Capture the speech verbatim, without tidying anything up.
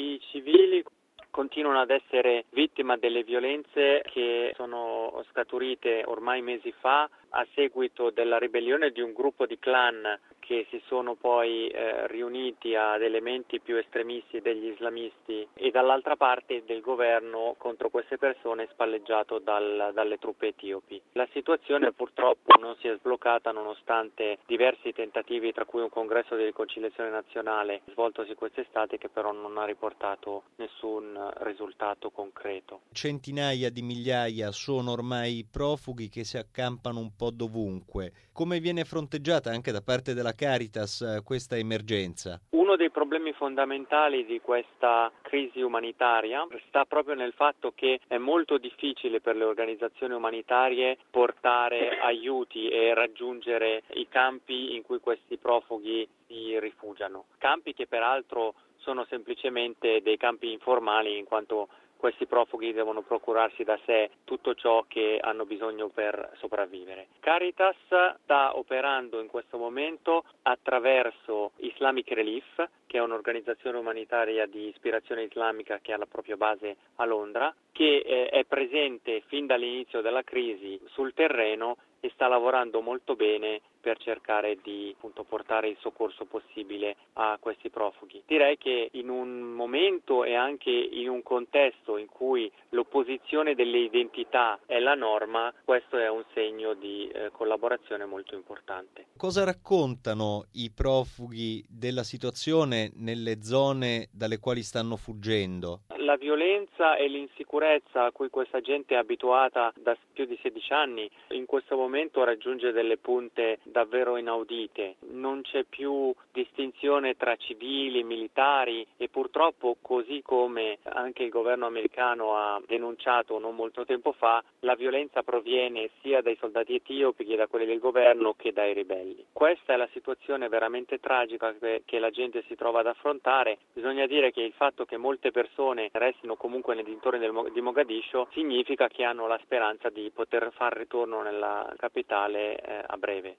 I civili continuano ad essere vittima delle violenze che sono scaturite ormai mesi fa a seguito della ribellione di un gruppo di clan che si sono poi eh, riuniti ad elementi più estremisti degli islamisti e dall'altra parte del governo contro queste persone spalleggiato dal, dalle truppe etiopi. La situazione purtroppo non si è sbloccata nonostante diversi tentativi, tra cui un congresso di riconciliazione nazionale svoltosi quest'estate, che però non ha riportato nessun risultato concreto. Centinaia di migliaia sono ormai profughi che si accampano un po' dovunque. Come viene fronteggiata anche da parte della Caritas questa emergenza? Uno dei problemi fondamentali di questa crisi umanitaria sta proprio nel fatto che è molto difficile per le organizzazioni umanitarie portare aiuti e raggiungere i campi in cui questi profughi si rifugiano. Campi che peraltro sono semplicemente dei campi informali, in quanto questi profughi devono procurarsi da sé tutto ciò che hanno bisogno per sopravvivere. Caritas sta operando in questo momento attraverso Islamic Relief, che è un'organizzazione umanitaria di ispirazione islamica che ha la propria base a Londra, che è presente fin dall'inizio della crisi sul terreno e sta lavorando molto bene per cercare di appunto portare il soccorso possibile a questi profughi. Direi che in un momento e anche in un contesto in cui l'opposizione delle identità è la norma, questo è un segno di eh, collaborazione molto importante. Cosa raccontano i profughi della situazione nelle zone dalle quali stanno fuggendo? La violenza e l'insicurezza a cui questa gente è abituata da più di sedici anni in questo momento raggiunge delle punte davvero inaudite. Non c'è più distinzione tra civili e militari e purtroppo, così come anche il governo americano ha denunciato non molto tempo fa, la violenza proviene sia dai soldati etiopi che da quelli del governo che dai ribelli. Questa è la situazione veramente tragica che la gente si trova ad affrontare. Bisogna dire che il fatto che molte persone restino comunque nei dintorni del, di Mogadiscio significa che hanno la speranza di poter far ritorno nella capitale eh, a breve.